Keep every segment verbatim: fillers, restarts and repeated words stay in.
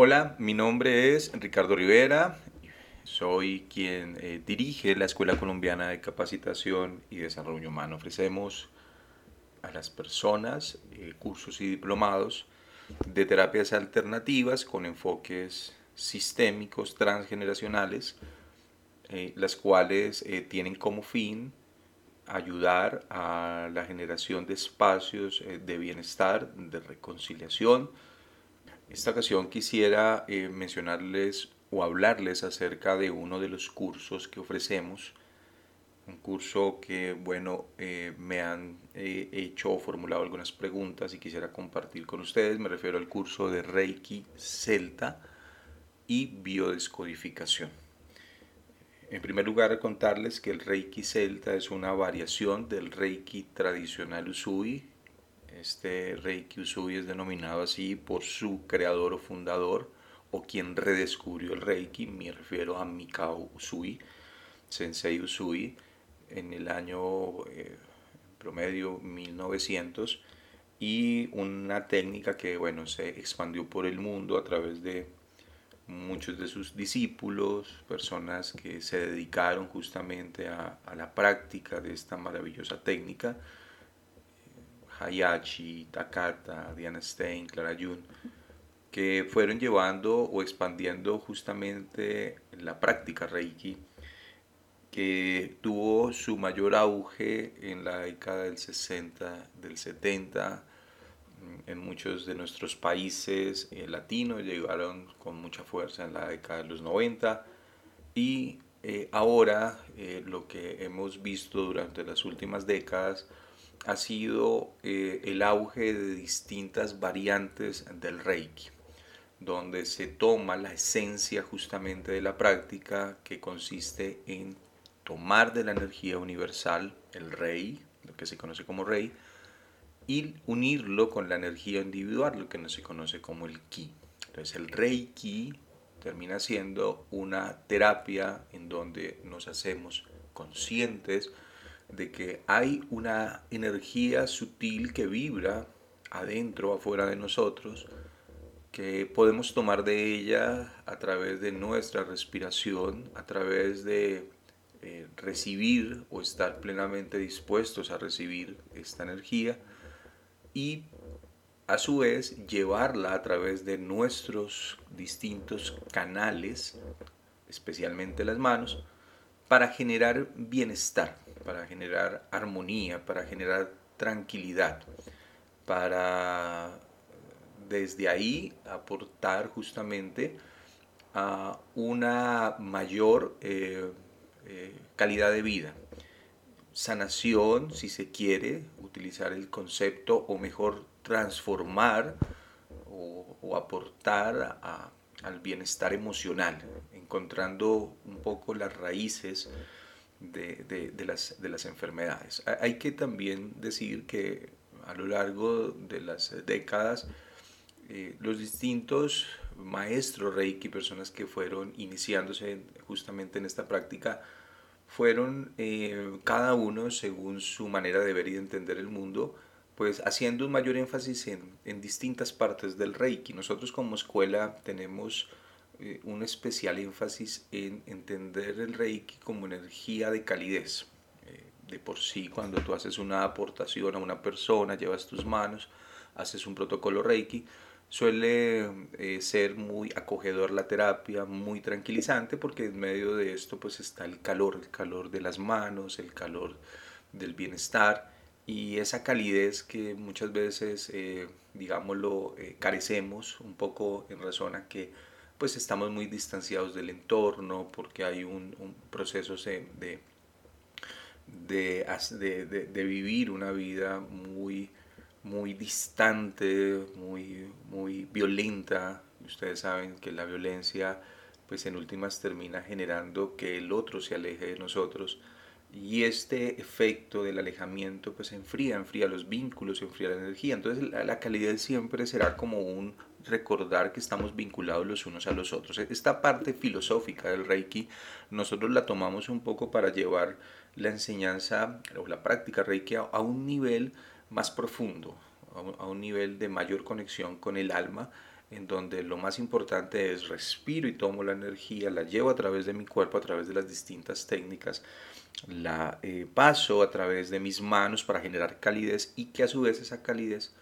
Hola, mi nombre es Ricardo Rivera, soy quien eh, dirige la Escuela Colombiana de Capacitación y Desarrollo Humano. Ofrecemos a las personas eh, cursos y diplomados de terapias alternativas con enfoques sistémicos transgeneracionales, eh, las cuales eh, tienen como fin ayudar a la generación de espacios eh, de bienestar, de reconciliación. Esta ocasión quisiera eh, mencionarles o hablarles acerca de uno de los cursos que ofrecemos, un curso que, bueno, eh, me han eh, hecho o formulado algunas preguntas y quisiera compartir con ustedes. Me refiero al curso de Reiki Celta y biodescodificación. En primer lugar, contarles que el Reiki Celta es una variación del Reiki tradicional Usui. Este Reiki Usui es denominado así por su creador o fundador o quien redescubrió el Reiki. Me refiero a Mikao Usui, Sensei Usui, en el año eh, promedio mil novecientos, y una técnica que, bueno, se expandió por el mundo a través de muchos de sus discípulos, personas que se dedicaron justamente a, a la práctica de esta maravillosa técnica. Hayashi, Takata, Diana Stein, Clara Jun, que fueron llevando o expandiendo justamente la práctica Reiki, que tuvo su mayor auge en la década del sesenta, del setenta. En muchos de nuestros países eh, latinos llegaron con mucha fuerza en la década de los noventa, y eh, ahora eh, lo que hemos visto durante las últimas décadas ha sido eh, el auge de distintas variantes del Reiki, donde se toma la esencia justamente de la práctica, que consiste en tomar de la energía universal el Rei, lo que se conoce como Rei, y unirlo con la energía individual, lo que no se conoce como el Ki. Entonces el Reiki termina siendo una terapia en donde nos hacemos conscientes de que hay una energía sutil que vibra adentro, afuera de nosotros, que podemos tomar de ella a través de nuestra respiración, a través de eh, recibir o estar plenamente dispuestos a recibir esta energía, y a su vez llevarla a través de nuestros distintos canales, especialmente las manos, para generar bienestar, para generar armonía, para generar tranquilidad, para desde ahí aportar justamente a una mayor eh, eh, calidad de vida, sanación, si se quiere utilizar el concepto, o mejor transformar o, o aportar a, al bienestar emocional, encontrando un poco las raíces de, de, de, las, de las enfermedades. Hay que también decir que a lo largo de las décadas, eh, los distintos maestros Reiki, personas que fueron iniciándose justamente en esta práctica, fueron eh, cada uno según su manera de ver y de entender el mundo, pues haciendo un mayor énfasis en, en distintas partes del Reiki. Nosotros como escuela tenemos eh, un especial énfasis en entender el Reiki como energía de calidez. Eh, de por sí, cuando tú haces una aportación a una persona, llevas tus manos, haces un protocolo Reiki, suele eh, ser muy acogedor la terapia, muy tranquilizante, porque en medio de esto pues está el calor, el calor de las manos, el calor del bienestar, y esa calidez que muchas veces, eh, digámoslo, eh, carecemos un poco en razón a que pues estamos muy distanciados del entorno, porque hay un, un proceso de, de, de, de, de vivir una vida muy muy distante, muy, muy violenta. Ustedes saben que la violencia, pues en últimas termina generando que el otro se aleje de nosotros. Y este efecto del alejamiento, pues enfría, enfría los vínculos, enfría la energía. Entonces la, la calidez siempre será como un recordar que estamos vinculados los unos a los otros. Esta parte filosófica del Reiki nosotros la tomamos un poco para llevar la enseñanza o la práctica Reiki a, a un nivel más profundo, a un nivel de mayor conexión con el alma, en donde lo más importante es respiro y tomo la energía, la llevo a través de mi cuerpo, a través de las distintas técnicas, la eh, paso a través de mis manos para generar calidez y que a su vez esa calidez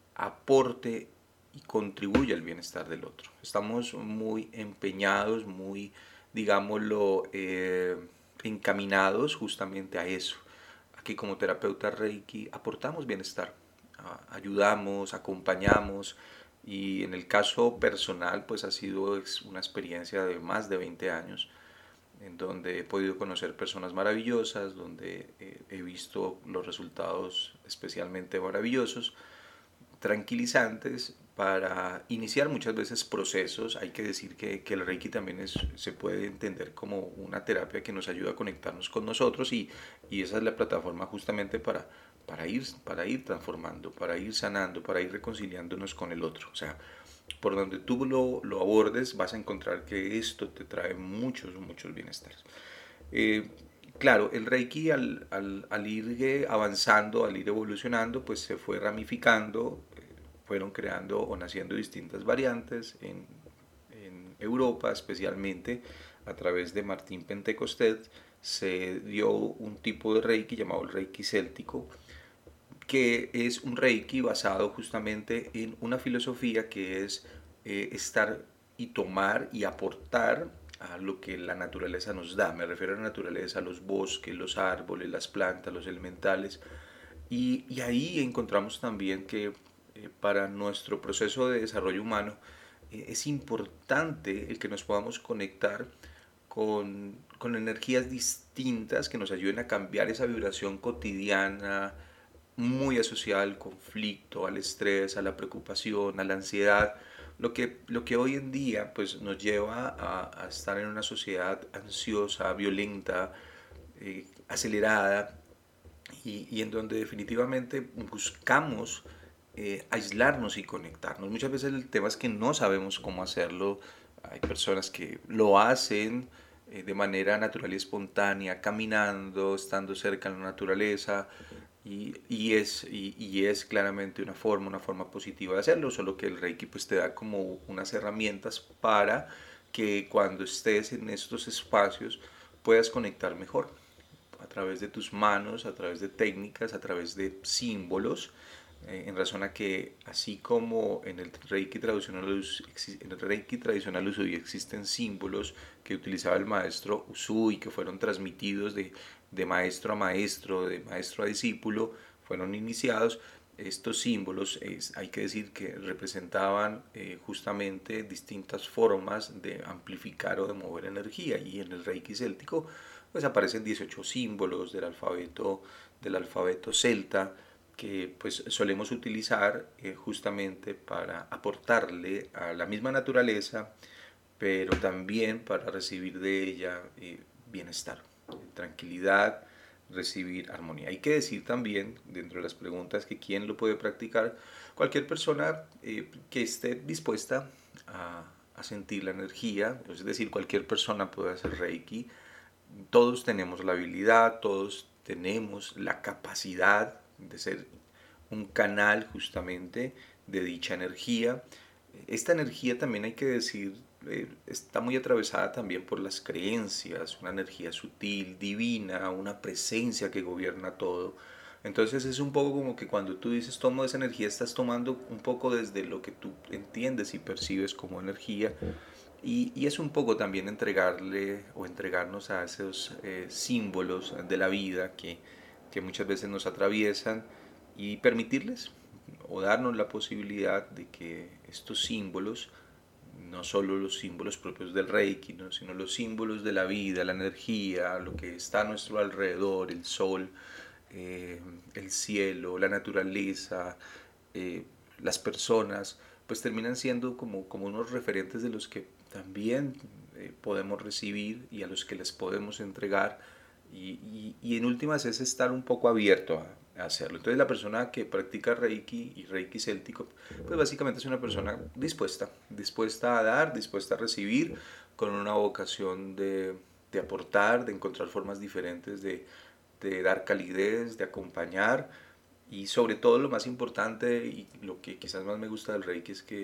aporte y contribuya al bienestar del otro. Estamos muy empeñados, muy, digámoslo, eh, encaminados justamente a eso. Aquí como terapeuta Reiki aportamos bienestar, ayudamos, acompañamos y en el caso personal pues ha sido una experiencia de más de veinte años en donde he podido conocer personas maravillosas, donde he visto los resultados especialmente maravillosos, tranquilizantes para iniciar muchas veces procesos. Hay que decir que, que el Reiki también es, se puede entender como una terapia que nos ayuda a conectarnos con nosotros y, y esa es la plataforma justamente para, para, ir, para ir transformando, para ir sanando, para ir reconciliándonos con el otro. O sea, por donde tú lo, lo abordes vas a encontrar que esto te trae muchos, muchos bienestares. Eh, claro, el Reiki al, al, al ir avanzando, al ir evolucionando, pues se fue ramificando, eh, fueron creando o naciendo distintas variantes en, en Europa, especialmente a través de Martín Pentecostés, se dio un tipo de Reiki llamado el Reiki céltico, que es un Reiki basado justamente en una filosofía que es eh, estar y tomar y aportar a lo que la naturaleza nos da. Me refiero a la naturaleza, a los bosques, los árboles, las plantas, los elementales. Y, y ahí encontramos también que eh, para nuestro proceso de desarrollo humano eh, es importante el que nos podamos conectar con, con energías distintas que nos ayuden a cambiar esa vibración cotidiana, muy asociada al conflicto, al estrés, a la preocupación, a la ansiedad, lo que, lo que hoy en día pues, nos lleva a, a estar en una sociedad ansiosa, violenta, eh, acelerada y, y en donde definitivamente buscamos eh, aislarnos y conectarnos. Muchas veces el tema es que no sabemos cómo hacerlo. Hay personas que lo hacen eh, de manera natural y espontánea, caminando, estando cerca de la naturaleza, y, y, es, y, y, es claramente una forma, una forma positiva de hacerlo, solo que el Reiki pues te da como unas herramientas para que cuando estés en estos espacios puedas conectar mejor a través de tus manos, a través de técnicas, a través de símbolos, eh, en razón a que así como en el Reiki tradicional, en el Reiki tradicional Usui existen símbolos que utilizaba el maestro Usui, que fueron transmitidos de, de maestro a maestro, de maestro a discípulo, fueron iniciados. Estos símbolos, es, hay que decir que representaban eh, justamente distintas formas de amplificar o de mover energía, y en el Reiki céltico pues aparecen dieciocho símbolos del alfabeto, del alfabeto celta, que pues solemos utilizar eh, justamente para aportarle a la misma naturaleza, pero también para recibir de ella eh, bienestar, tranquilidad, recibir armonía. Hay que decir también, dentro de las preguntas, que quién lo puede practicar, cualquier persona eh, que esté dispuesta a, a sentir la energía, es decir, cualquier persona puede hacer Reiki. Todos tenemos la habilidad, todos tenemos la capacidad de ser un canal justamente de dicha energía. Esta energía también hay que decir, eh, está muy atravesada también por las creencias, una energía sutil, divina, una presencia que gobierna todo. Entonces es un poco como que cuando tú dices tomo esa energía, estás tomando un poco desde lo que tú entiendes y percibes como energía. Y, y es un poco también entregarle o entregarnos a esos eh, símbolos de la vida que, que muchas veces nos atraviesan y permitirles o darnos la posibilidad de que estos símbolos, no solo los símbolos propios del Reiki, ¿no? sino los símbolos de la vida, la energía, lo que está a nuestro alrededor, el sol, eh, el cielo, la naturaleza, eh, las personas, pues terminan siendo como, como unos referentes de los que también eh, podemos recibir y a los que les podemos entregar, y, y, y en últimas es estar un poco abierto a, a hacerlo. Entonces la persona que practica Reiki y Reiki céltico, pues básicamente es una persona dispuesta, dispuesta a dar, dispuesta a recibir, con una vocación de, de aportar, de encontrar formas diferentes de, de dar calidez, de acompañar, y sobre todo lo más importante y lo que quizás más me gusta del Reiki es que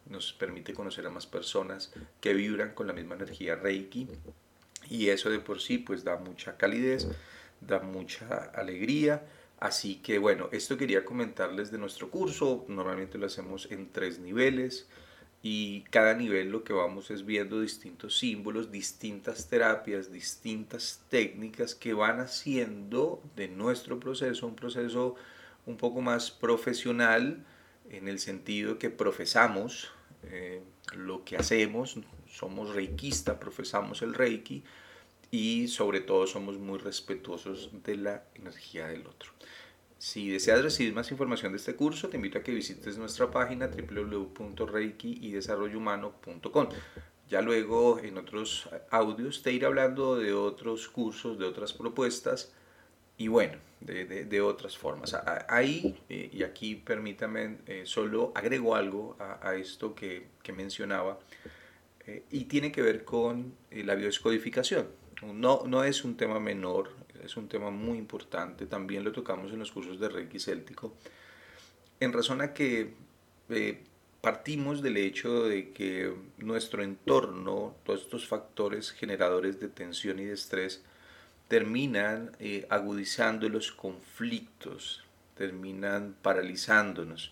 nos permite conocer a más personas que vibran con la misma energía Reiki, y eso de por sí pues da mucha calidez, da mucha alegría. Así que bueno, esto quería comentarles de nuestro curso. Normalmente lo hacemos en tres niveles y cada nivel lo que vamos es viendo distintos símbolos, distintas terapias, distintas técnicas que van haciendo de nuestro proceso un proceso un poco más profesional, en el sentido que profesamos eh, lo que hacemos, somos reikistas, profesamos el reiki y sobre todo somos muy respetuosos de la energía del otro. Si deseas recibir más información de este curso, te invito a que visites nuestra página doble u doble u doble u punto reiki y desarrollo humano punto com. Ya luego en otros audios te iré hablando de otros cursos, de otras propuestas y bueno, de, de, de otras formas. Ahí, eh, y aquí permítame, eh, solo agrego algo a, a esto que, que mencionaba, eh, y tiene que ver con eh, la biodescodificación. No, no es un tema menor, es un tema muy importante, también lo tocamos en los cursos de Reiki Céltico, en razón a que eh, partimos del hecho de que nuestro entorno, todos estos factores generadores de tensión y de estrés, terminan eh, agudizando los conflictos, terminan paralizándonos.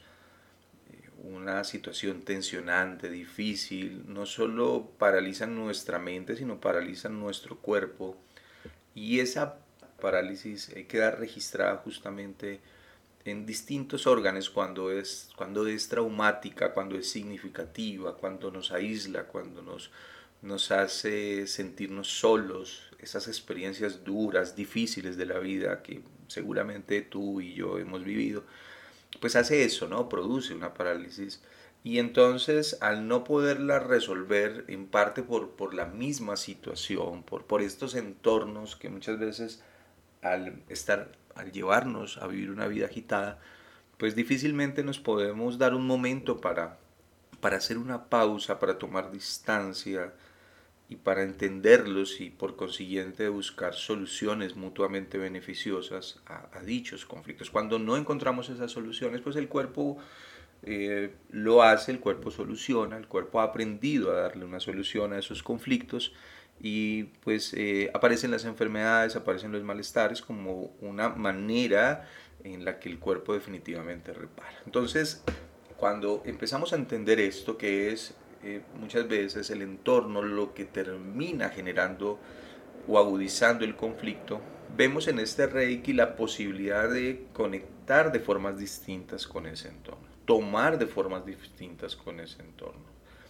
Una situación tensionante, difícil, no solo paralizan nuestra mente, sino paralizan nuestro cuerpo. Y esa parálisis eh, queda registrada justamente en distintos órganos cuando es, cuando es traumática, cuando es significativa, cuando nos aísla, cuando nos, nos hace sentirnos solos, esas experiencias duras, difíciles de la vida que seguramente tú y yo hemos vivido, pues hace eso, ¿no? Produce una parálisis. Y entonces, al no poderla resolver, en parte por, por la misma situación, por, por estos entornos que muchas veces al estar, al llevarnos a vivir una vida agitada, pues difícilmente nos podemos dar un momento para, para hacer una pausa, para tomar distancia y para entenderlos y por consiguiente buscar soluciones mutuamente beneficiosas a, a dichos conflictos. Cuando no encontramos esas soluciones, pues el cuerpo eh, lo hace, el cuerpo soluciona, el cuerpo ha aprendido a darle una solución a esos conflictos y pues eh, aparecen las enfermedades, aparecen los malestares como una manera en la que el cuerpo definitivamente repara. Entonces, cuando empezamos a entender esto, que es eh, muchas veces el entorno lo que termina generando o agudizando el conflicto, vemos en este Reiki la posibilidad de conectar de formas distintas con ese entorno, tomar de formas distintas con ese entorno,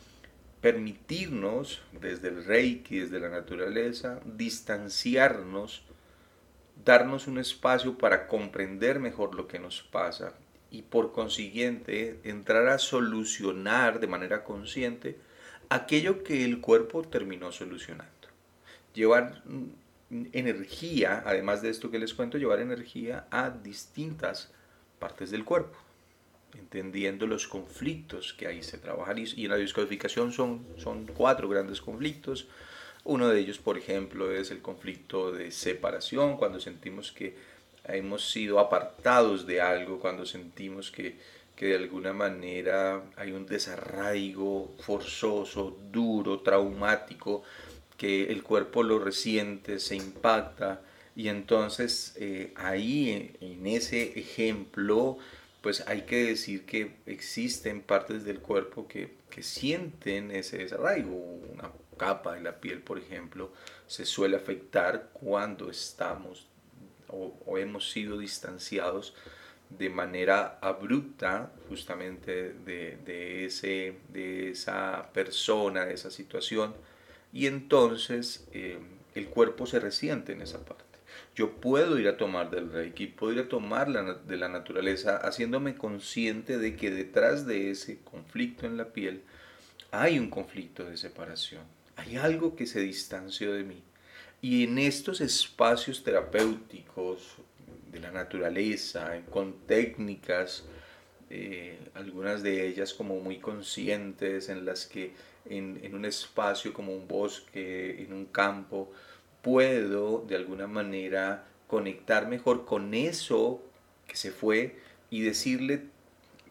permitirnos desde el Reiki, desde la naturaleza, distanciarnos, darnos un espacio para comprender mejor lo que nos pasa y por consiguiente entrar a solucionar de manera consciente aquello que el cuerpo terminó solucionando. Llevar energía, además de esto que les cuento, llevar energía a distintas partes del cuerpo, entendiendo los conflictos que ahí se trabajan. Y en la descodificación son, son cuatro grandes conflictos. Uno de ellos, por ejemplo, es el conflicto de separación, cuando sentimos que hemos sido apartados de algo, cuando sentimos que, que de alguna manera hay un desarraigo forzoso, duro, traumático, que el cuerpo lo resiente, se impacta y entonces eh, ahí en ese ejemplo pues hay que decir que existen partes del cuerpo que, que sienten ese desarraigo. Una capa de la piel, por ejemplo, se suele afectar cuando estamos o, o hemos sido distanciados de manera abrupta justamente de, de, ese, de esa persona, de esa situación, y entonces eh, el cuerpo se resiente en esa parte. Yo puedo ir a tomar del Reiki, puedo ir a tomar la, de la naturaleza, haciéndome consciente de que detrás de ese conflicto en la piel hay un conflicto de separación, hay algo que se distanció de mí. Y en estos espacios terapéuticos de la naturaleza, con técnicas, eh, algunas de ellas como muy conscientes, en las que en, en un espacio como un bosque, en un campo, puedo de alguna manera conectar mejor con eso que se fue y decirle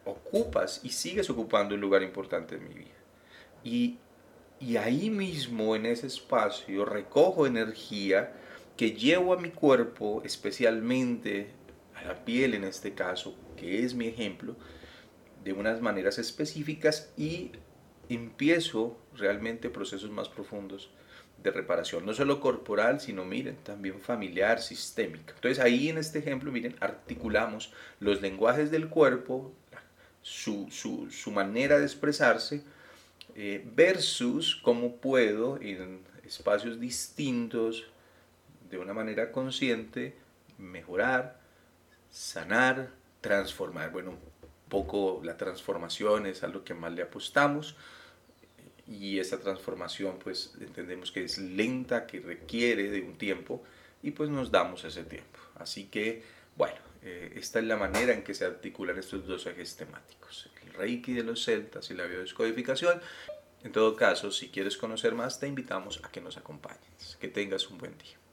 ocupas y sigues ocupando un lugar importante en mi vida. Y, y ahí mismo, en ese espacio, recojo energía que llevo a mi cuerpo, especialmente a la piel en este caso, que es mi ejemplo, de unas maneras específicas y empiezo realmente procesos más profundos de reparación, no solo corporal, sino miren, también familiar, sistémica. Entonces ahí en este ejemplo, miren, articulamos los lenguajes del cuerpo, su, su, su manera de expresarse, eh, versus cómo puedo en espacios distintos, de una manera consciente, mejorar, sanar, transformar. Bueno, un poco la transformación es a lo que más le apostamos y esa transformación pues entendemos que es lenta, que requiere de un tiempo y pues nos damos ese tiempo. Así que bueno, eh, esta es la manera en que se articulan estos dos ejes temáticos, el Reiki de los celtas y la biodescodificación. En todo caso, si quieres conocer más, te invitamos a que nos acompañes. Que tengas un buen día.